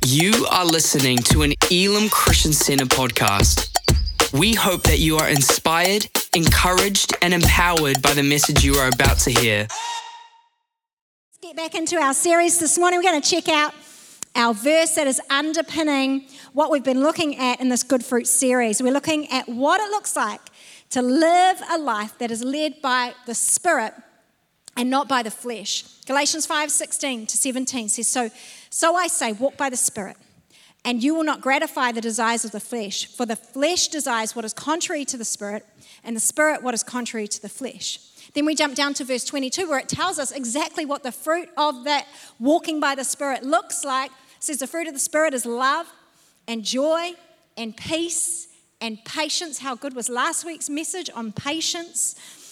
You are listening to an Elim Christian Center podcast. We hope that you are inspired, encouraged, and empowered by the message you are about to hear. Let's get back into our series this morning. We're going to check out our verse that is underpinning what we've been looking at in this Good Fruit series. We're looking at what it looks like to live a life that is led by the Spirit and not by the flesh. Galatians 5:16-17 says, So I say, walk by the Spirit, and you will not gratify the desires of the flesh. For the flesh desires what is contrary to the Spirit, and the Spirit what is contrary to the flesh. Then we jump down to verse 22, where it tells us exactly what the fruit of that walking by the Spirit looks like. It says the fruit of the Spirit is love and joy and peace and patience. How good was last week's message on patience?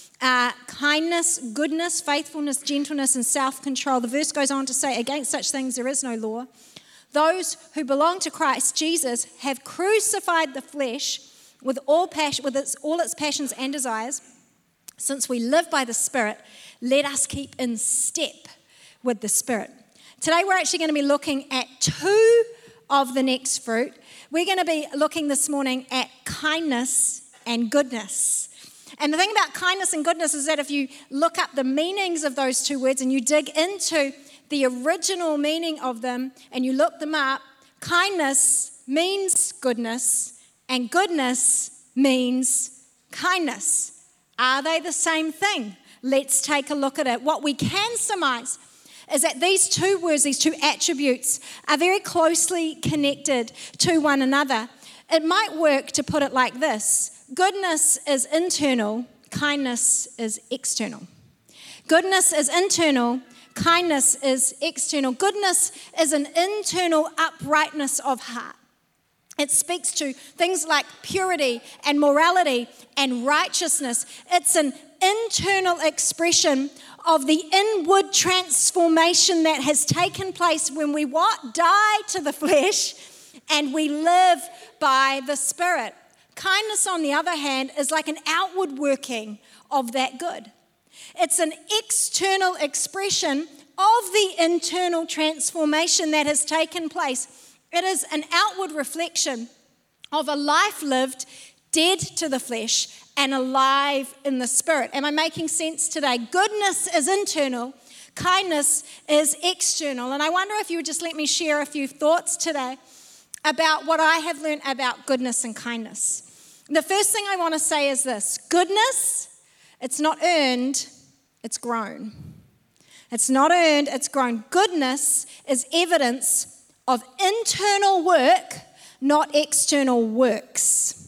Kindness, goodness, faithfulness, gentleness, and self-control. The verse goes on to say, against such things there is no law. Those who belong to Christ Jesus have crucified the flesh with all its passions and desires. Since we live by the Spirit, let us keep in step with the Spirit. Today we're actually going to be looking at two of the next fruit. We're going to be looking this morning at kindness and goodness. And the thing about kindness and goodness is that if you look up the meanings of those two words and you dig into the original meaning of them and you look them up, kindness means goodness and goodness means kindness. Are they the same thing? Let's take a look at it. What we can surmise is that these two words, these two attributes, are very closely connected to one another. It might work to put it like this. Goodness is internal, kindness is external. Goodness is internal, kindness is external. Goodness is an internal uprightness of heart. It speaks to things like purity and morality and righteousness. It's an internal expression of the inward transformation that has taken place when we what? Die to the flesh and we live by the Spirit. Kindness, on the other hand, is like an outward working of that good. It's an external expression of the internal transformation that has taken place. It is an outward reflection of a life lived dead to the flesh and alive in the Spirit. Am I making sense today? Goodness is internal, kindness is external. And I wonder if you would just let me share a few thoughts today about what I have learned about goodness and kindness. The first thing I want to say is this. Goodness, it's not earned, it's grown. It's not earned, it's grown. Goodness is evidence of internal work, not external works.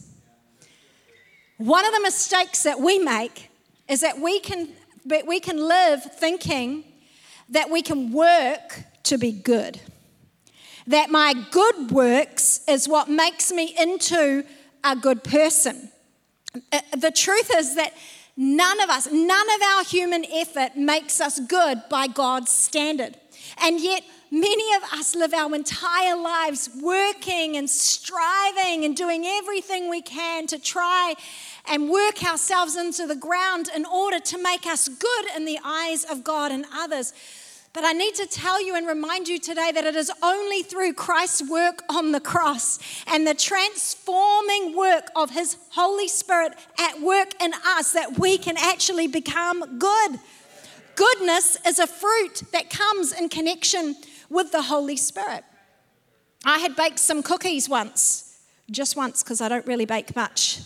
One of the mistakes that we make is that we can live thinking that we can work to be good. That my good works is what makes me into a good person. The truth is that none of our human effort makes us good by God's standard. And yet, many of us live our entire lives working and striving and doing everything we can to try and work ourselves into the ground in order to make us good in the eyes of God and others. But I need to tell you and remind you today that it is only through Christ's work on the cross and the transforming work of His Holy Spirit at work in us that we can actually become good. Goodness is a fruit that comes in connection with the Holy Spirit. I had baked some cookies just once because I don't really bake much.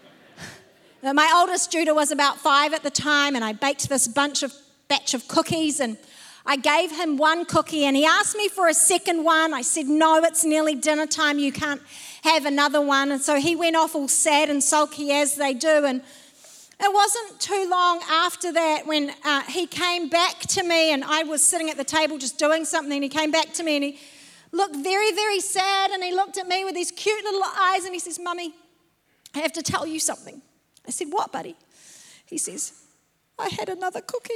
My oldest Judah was about 5 at the time, and I baked this batch of cookies, and I gave him one cookie and he asked me for a second one. I said, no, it's nearly dinner time. You can't have another one. And so he went off all sad and sulky as they do. And it wasn't too long after that when he came back to me, and I was sitting at the table just doing something, and he came back to me and he looked very, very sad, and he looked at me with these cute little eyes and he says, Mummy, I have to tell you something. I said, what, buddy? He says, I had another cookie.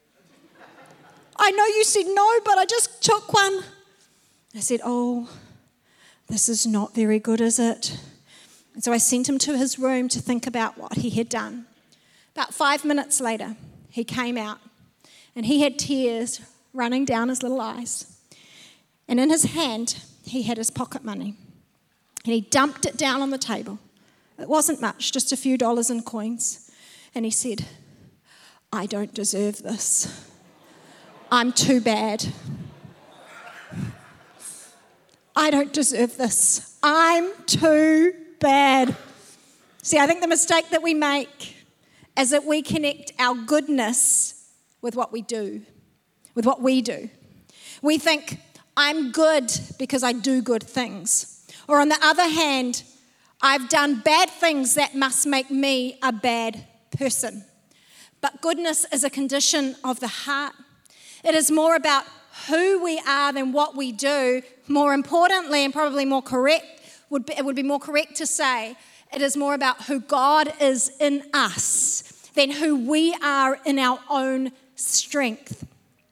I know you said no, but I just took one. I said, oh, this is not very good, is it? And so I sent him to his room to think about what he had done. About 5 minutes later, he came out, and he had tears running down his little eyes. And in his hand, he had his pocket money. And he dumped it down on the table. It wasn't much, just a few dollars in coins. And he said, I don't deserve this. I'm too bad. I don't deserve this. I'm too bad. See, I think the mistake that we make is that we connect our goodness with what we do, with what we do. We think, I'm good because I do good things. Or on the other hand, I've done bad things that must make me a bad person. But goodness is a condition of the heart. It is more about who we are than what we do. More importantly, and probably more correct, it would be more correct to say, it is more about who God is in us than who we are in our own strength.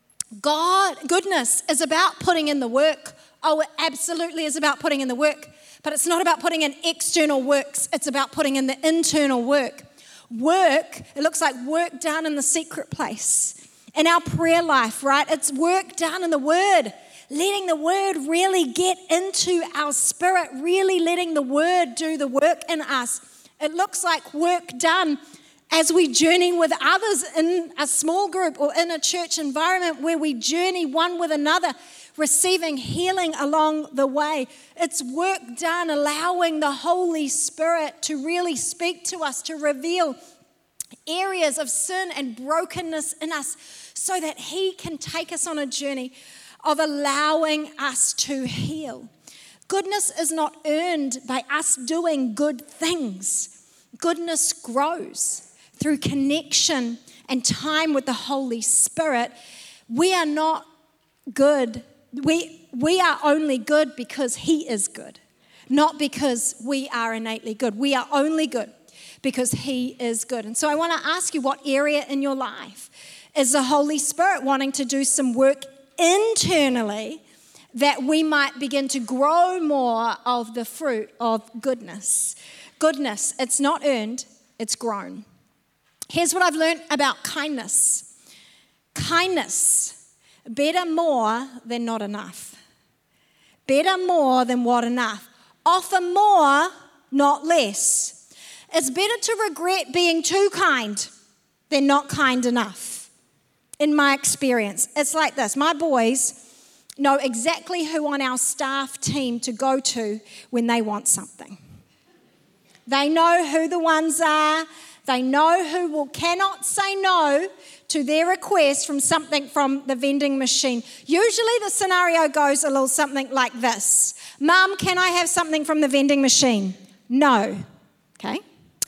Goodness is about putting in the work. Oh, it absolutely is about putting in the work. But it's not about putting in external works. It's about putting in the internal work. Work, it looks like work done in the secret place. In our prayer life, right? It's work done in the Word. Letting the Word really get into our spirit. Really letting the Word do the work in us. It looks like work done as we journey with others in a small group or in a church environment where we journey one with another, receiving healing along the way. It's work done allowing the Holy Spirit to really speak to us, to reveal areas of sin and brokenness in us so that He can take us on a journey of allowing us to heal. Goodness is not earned by us doing good things. Goodness grows through connection and time with the Holy Spirit. We are not good. We are only good because He is good, not because we are innately good. We are only good because He is good. And so I want to ask you, what area in your life is the Holy Spirit wanting to do some work internally that we might begin to grow more of the fruit of goodness? Goodness, it's not earned, it's grown. Here's what I've learned about kindness. Kindness, better more than not enough. Better more than what enough. Offer more, not less. It's better to regret being too kind than not kind enough. In my experience, it's like this. My boys know exactly who on our staff team to go to when they want something. They know who the ones are. They know who cannot say no to their request from something from the vending machine. Usually the scenario goes a little something like this. Mum, can I have something from the vending machine? No. Okay.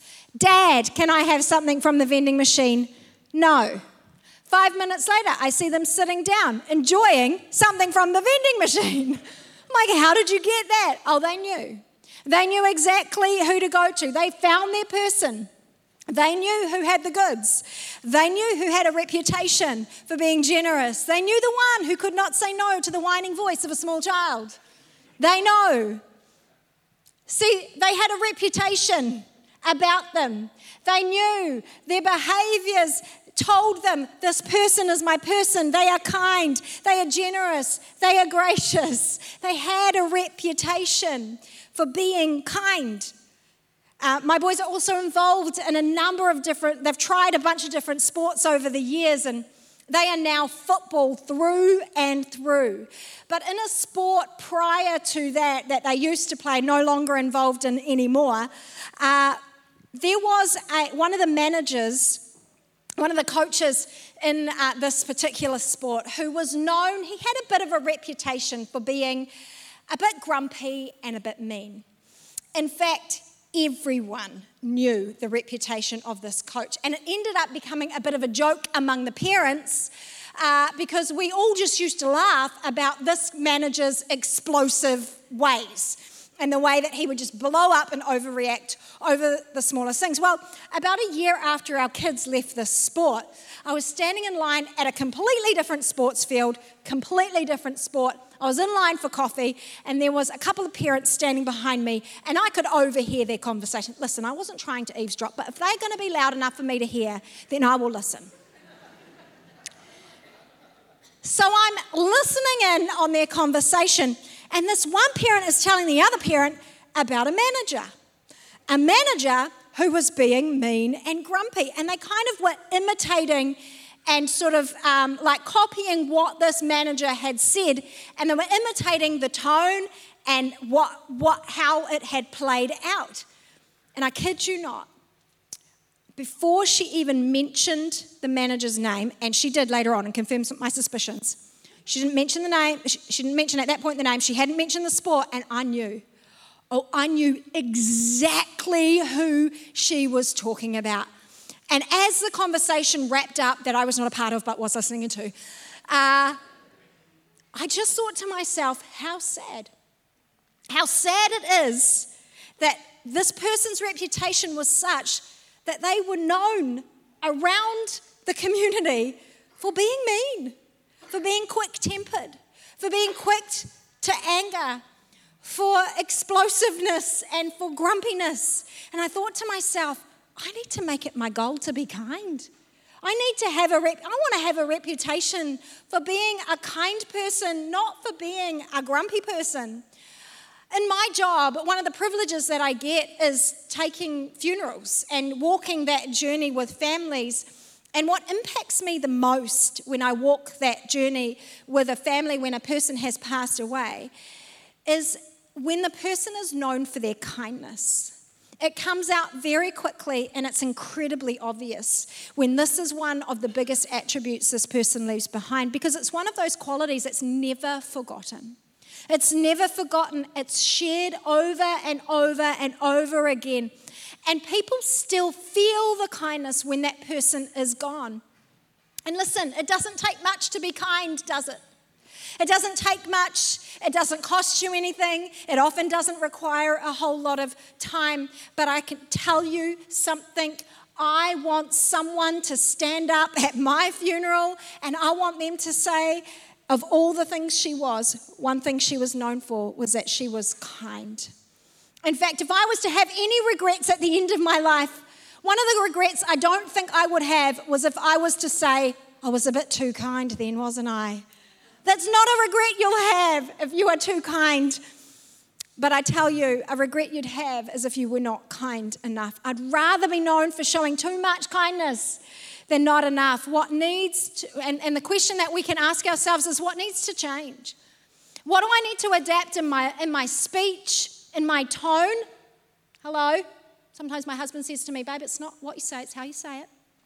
Dad, can I have something from the vending machine? No. 5 minutes later, I see them sitting down, enjoying something from the vending machine. I'm like, how did you get that? Oh, they knew. They knew exactly who to go to. They found their person. They knew who had the goods. They knew who had a reputation for being generous. They knew the one who could not say no to the whining voice of a small child. They know. See, they had a reputation about them. They knew their behaviors told them, this person is my person. They are kind. They are generous. They are gracious. They had a reputation for being kind. My boys are also involved in a number of they've tried a bunch of different sports over the years, and they are now football through and through. But in a sport prior to that they used to play, no longer involved in anymore, there was one of the managers, one of the coaches in this particular sport who was known, he had a bit of a reputation for being a bit grumpy and a bit mean. In fact, everyone knew the reputation of this coach, and it ended up becoming a bit of a joke among the parents because we all just used to laugh about this manager's explosive ways and the way that he would just blow up and overreact over the smallest things. Well, about a year after our kids left this sport, I was standing in line at a completely different sports field, completely different sport. I was in line for coffee, and there was a couple of parents standing behind me, and I could overhear their conversation. Listen, I wasn't trying to eavesdrop, but if they're going to be loud enough for me to hear, then I will listen. So I'm listening in on their conversation, And this one parent is telling the other parent about a manager who was being mean and grumpy. And they kind of were imitating and sort of like copying what this manager had said. And they were imitating the tone and how it had played out. And I kid you not, before she even mentioned the manager's name, and she did later on and confirmed my suspicions, she didn't mention the name, she didn't mention at that point the name, she hadn't mentioned the sport, and I knew exactly who she was talking about. And as the conversation wrapped up, that I was not a part of but was listening to, I just thought to myself, how sad. How sad it is that this person's reputation was such that they were known around the community for being mean, for being quick-tempered, for being quick to anger, for explosiveness and for grumpiness. And I thought to myself, I need to make it my goal to be kind. I want to have a reputation for being a kind person, not for being a grumpy person. In my job, one of the privileges that I get is taking funerals and walking that journey with families. And what impacts me the most when I walk that journey with a family when a person has passed away is when the person is known for their kindness. It comes out very quickly and it's incredibly obvious when this is one of the biggest attributes this person leaves behind, because it's one of those qualities that's never forgotten. It's never forgotten. It's shared over and over and over again. And people still feel the kindness when that person is gone. And listen, it doesn't take much to be kind, does it? It doesn't take much. It doesn't cost you anything. It often doesn't require a whole lot of time. But I can tell you something. I want someone to stand up at my funeral and I want them to say, of all the things she was, one thing she was known for was that she was kind. In fact, if I was to have any regrets at the end of my life, one of the regrets I don't think I would have was if I was to say, I was a bit too kind then, wasn't I? That's not a regret you'll have if you are too kind. But I tell you, a regret you'd have is if you were not kind enough. I'd rather be known for showing too much kindness than not enough. What needs to, and the question that we can ask ourselves is, what needs to change? What do I need to adapt in my speech, in my tone? Hello? Sometimes my husband says to me, babe, it's not what you say, it's how you say it.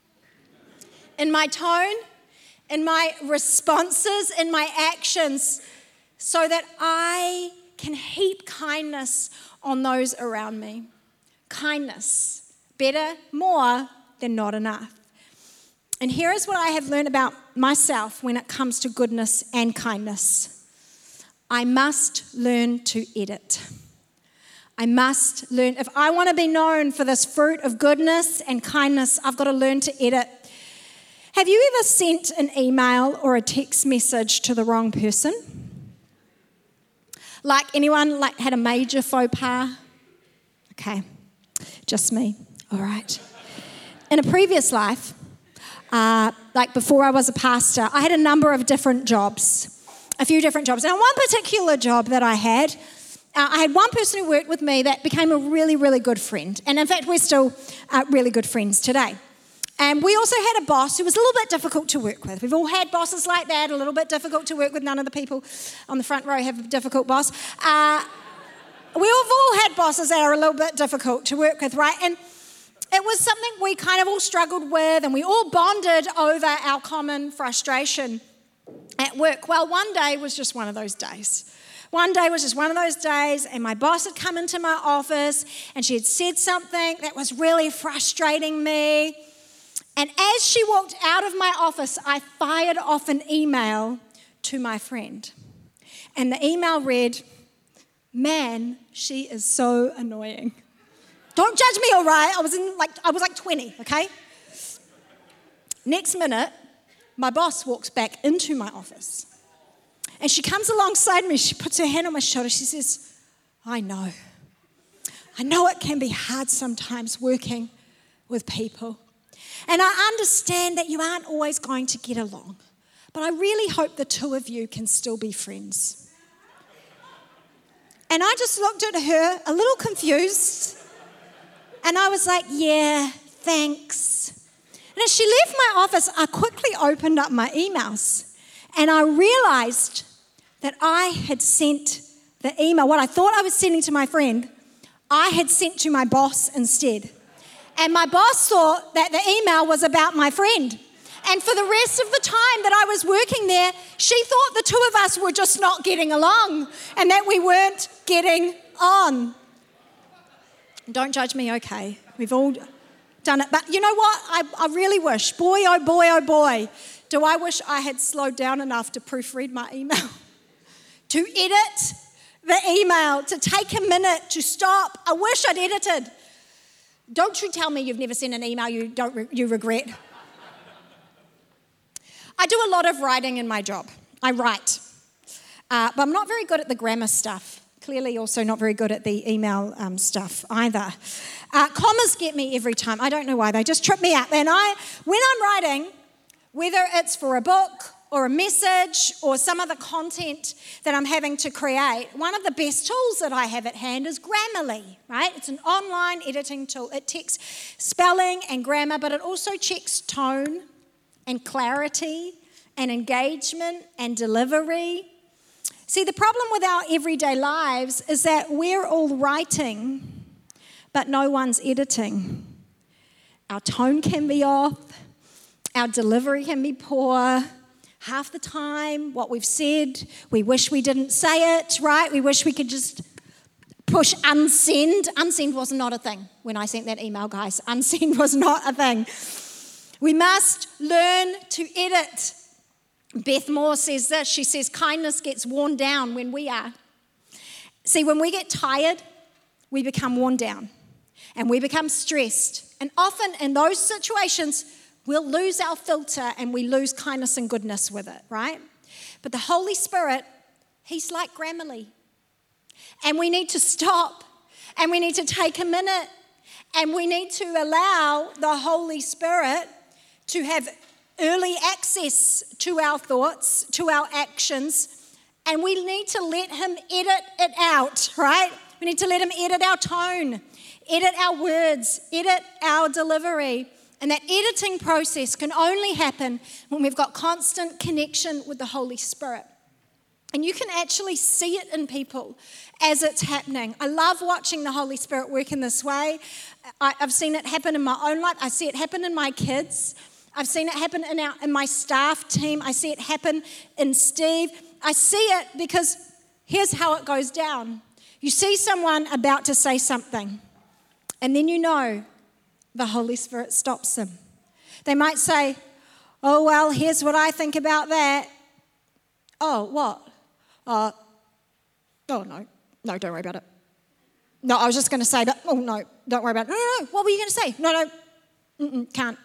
In my tone, in my responses, in my actions, so that I can heap kindness on those around me. Kindness, better, more than not enough. And here is what I have learned about myself when it comes to goodness and kindness. I must learn to edit. I must learn. If I want to be known for this fruit of goodness and kindness, I've got to learn to edit. Have you ever sent an email or a text message to the wrong person? Like anyone had a major faux pas? Okay, just me. All right. In a previous life, before I was a pastor, I had a number of different jobs, a few different jobs. Now, one particular job that I had one person who worked with me that became a really, really good friend. And in fact, we're still really good friends today. And we also had a boss who was a little bit difficult to work with. We've all had bosses like that, a little bit difficult to work with. None of the people on the front row have a difficult boss. We've all had bosses that are a little bit difficult to work with, right? And it was something we kind of all struggled with, and we all bonded over our common frustration at work. Well, one day was just one of those days. One day was just one of those days, and my boss had come into my office, and she had said something that was really frustrating me. And as she walked out of my office, I fired off an email to my friend. And the email read, "Man, she is so annoying." Don't judge me, all right? I was like 20, okay? Next minute, my boss walks back into my office. And she comes alongside me. She puts her hand on my shoulder. She says, I know it can be hard sometimes working with people. And I understand that you aren't always going to get along. But I really hope the two of you can still be friends. And I just looked at her, a little confused, and I was like, yeah, thanks. And as she left my office, I quickly opened up my emails, and I realized that I had sent the email, what I thought I was sending to my friend, I had sent to my boss instead. And my boss thought that the email was about my friend. And for the rest of the time that I was working there, she thought the two of us were just not getting along and that we weren't getting on. Don't judge me, okay? We've all done it. But you know what? I really wish, boy, oh boy, do I wish I had slowed down enough to proofread my email, to edit the email, to take a minute, to stop. I wish I'd edited. Don't you tell me you've never sent an email you regret. I do a lot of writing in my job. I write. But I'm not very good at the grammar stuff. Clearly also not very good at the email stuff either. Commas get me every time. I don't know why. They just trip me up. And when I'm writing, whether it's for a book or a message or some other content that I'm having to create, one of the best tools that I have at hand is Grammarly, right? It's an online editing tool. It checks spelling and grammar, but it also checks tone and clarity and engagement and delivery. See, the problem with our everyday lives is that we're all writing, but no one's editing. Our tone can be off, our delivery can be poor. Half the time, what we've said, we wish we didn't say it, right? We wish we could just push unsend. Unsend was not a thing when I sent that email, guys. Unsend was not a thing. We must learn to edit. Beth Moore says this. She says, kindness gets worn down when we are. See, when we get tired, we become worn down and we become stressed. And often in those situations, we'll lose our filter and we lose kindness and goodness with it, right? But the Holy Spirit, He's like Grammarly. And we need to stop and we need to take a minute and we need to allow the Holy Spirit to have early access to our thoughts, to our actions, and we need to let Him edit it out, right? We need to let Him edit our tone, edit our words, edit our delivery. And that editing process can only happen when we've got constant connection with the Holy Spirit. And you can actually see it in people as it's happening. I love watching the Holy Spirit work in this way. I've seen it happen in my own life. I see it happen in my kids. I've seen it happen in my staff team. I see it happen in Steve. I see it because here's how it goes down. You see someone about to say something, and then you know the Holy Spirit stops them. They might say, oh, well, here's what I think about that. Oh, what? Oh, no, don't worry about it. No, I was just going to say, but, oh, no, don't worry about it. No, what were you going to say? No, can't.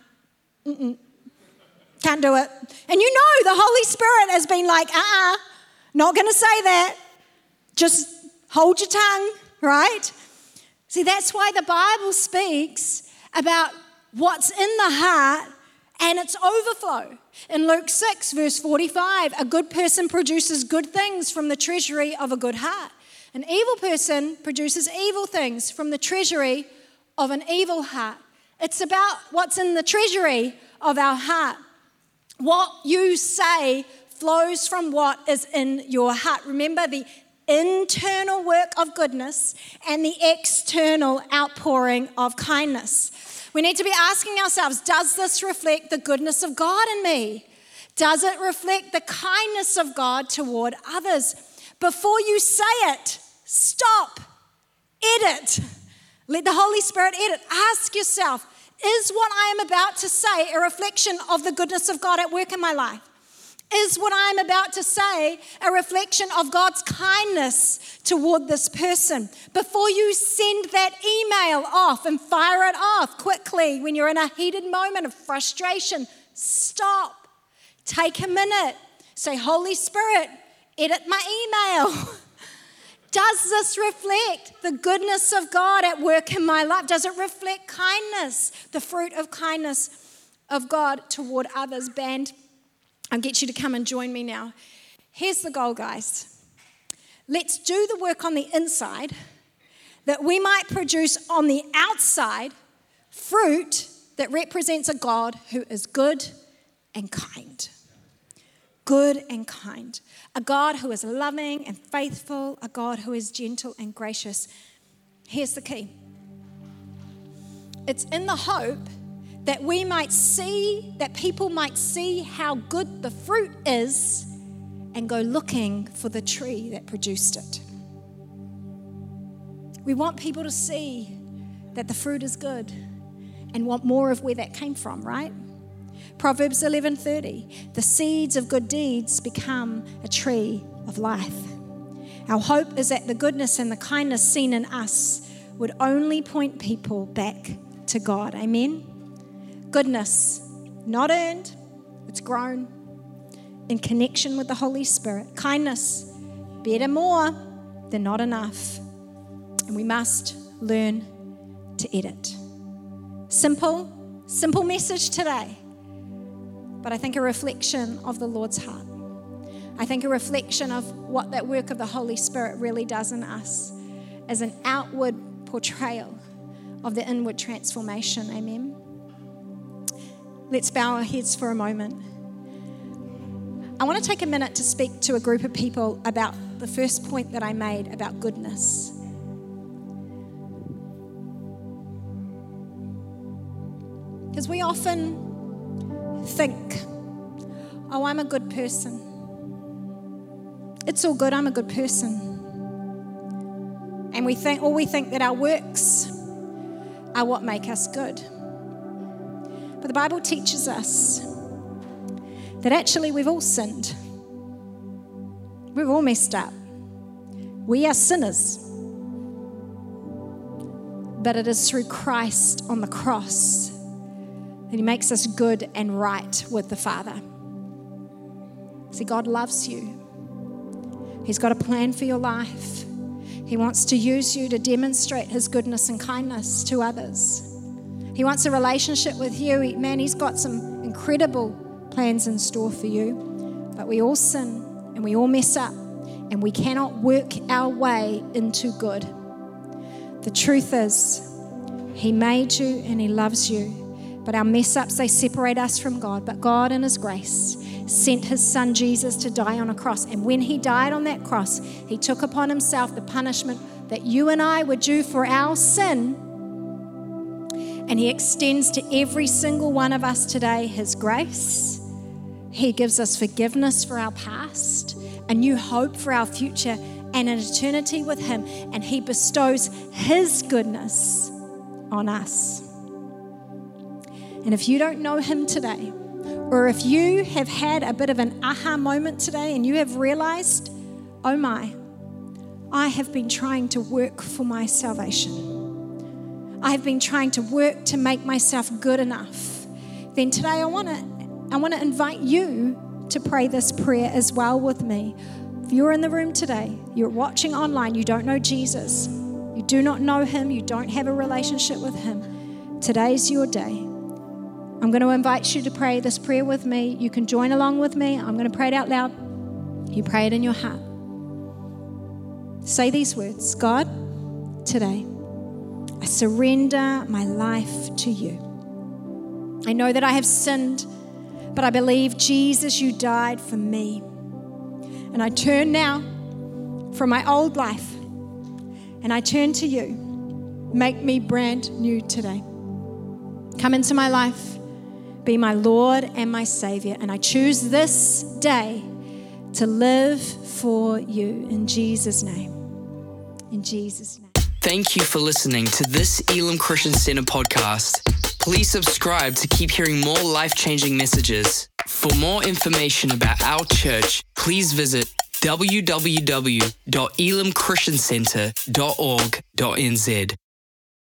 Can't do it. And you know the Holy Spirit has been like, not going to say that. Just hold your tongue, right? See, that's why the Bible speaks about what's in the heart and its overflow. In Luke 6, verse 45, a good person produces good things from the treasury of a good heart. An evil person produces evil things from the treasury of an evil heart. It's about what's in the treasury of our heart. What you say flows from what is in your heart. Remember the internal work of goodness and the external outpouring of kindness. We need to be asking ourselves, does this reflect the goodness of God in me? Does it reflect the kindness of God toward others? Before you say it, stop, edit. Let the Holy Spirit edit. Ask yourself, is what I am about to say a reflection of the goodness of God at work in my life? Is what I am about to say a reflection of God's kindness toward this person? Before you send that email off and fire it off quickly when you're in a heated moment of frustration, stop. Take a minute. Say, Holy Spirit, edit my email. Does this reflect the goodness of God at work in my life? Does it reflect kindness, the fruit of kindness of God toward others? Band, I'll get you to come and join me now. Here's the goal, guys. let's do the work on the inside that we might produce on the outside fruit that represents a God who is good and kind. Good and kind. A God who is loving and faithful, a God who is gentle and gracious. Here's the key. It's in the hope that we might see, that people might see how good the fruit is and go looking for the tree that produced it. We want people to see that the fruit is good and want more of where that came from, right? Proverbs 11:30, the seeds of good deeds become a tree of life. Our hope is that the goodness and the kindness seen in us would only point people back to God. Amen? Goodness, not earned, it's grown in connection with the Holy Spirit. Kindness, better more than not enough. And we must learn to edit. Simple message today, but I think a reflection of the Lord's heart. I think a reflection of what that work of the Holy Spirit really does in us as an outward portrayal of the inward transformation. Amen. Let's bow our heads for a moment. I want to take a minute to speak to a group of people about the first point that I made about goodness. Because we often think, oh, I'm a good person. It's all good, I'm a good person. And we think that our works are what make us good. But the Bible teaches us that actually we've all sinned. We've all messed up. We are sinners. But it is through Christ on the cross that He makes us good and right with the Father. See, God loves you. He's got a plan for your life. He wants to use you to demonstrate His goodness and kindness to others. He wants a relationship with you. He's got some incredible plans in store for you. But we all sin and we all mess up and we cannot work our way into good. The truth is, He made you and He loves you. But our mess-ups, they separate us from God. But God in His grace sent His Son Jesus to die on a cross. And when He died on that cross, He took upon Himself the punishment that you and I were due for our sin. And He extends to every single one of us today His grace. He gives us forgiveness for our past, a new hope for our future, and an eternity with Him. And He bestows His goodness on us. And if you don't know Him today, or if you have had a bit of an aha moment today and you have realized, oh my, I have been trying to work for my salvation. I have been trying to work to make myself good enough. Then today I want to invite you to pray this prayer as well with me. If you're in the room today, you're watching online, you don't know Jesus, you do not know Him, you don't have a relationship with Him, today's your day. I'm going to invite you to pray this prayer with me. You can join along with me. I'm going to pray it out loud. You pray it in your heart. Say these words. God, today, I surrender my life to you. I know that I have sinned, but I believe, Jesus, you died for me. And I turn now from my old life, and I turn to you. Make me brand new today. Come into my life. Be my Lord and my Savior. And I choose this day to live for you in Jesus' name. In Jesus' name. Thank you for listening to this Elim Christian Center podcast. Please subscribe to keep hearing more life-changing messages. For more information about our church, please visit www.elimchristiancenter.org.nz.